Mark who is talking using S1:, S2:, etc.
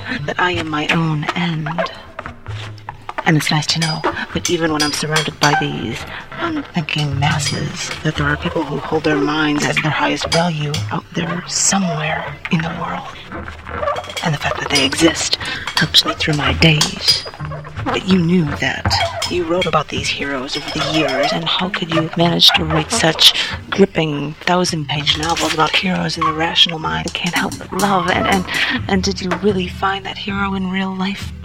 S1: that I am my own end. And it's nice to know that even when I'm surrounded by these unthinking masses, that there are people who hold their minds as their highest value out there somewhere in the world. And the fact that they exist helps me through my days. But you knew that. You wrote about these heroes over the years, and how could you manage to write such gripping 1,000-page novels about heroes in the rational mind that can't help but love? And did you really find that hero in real life?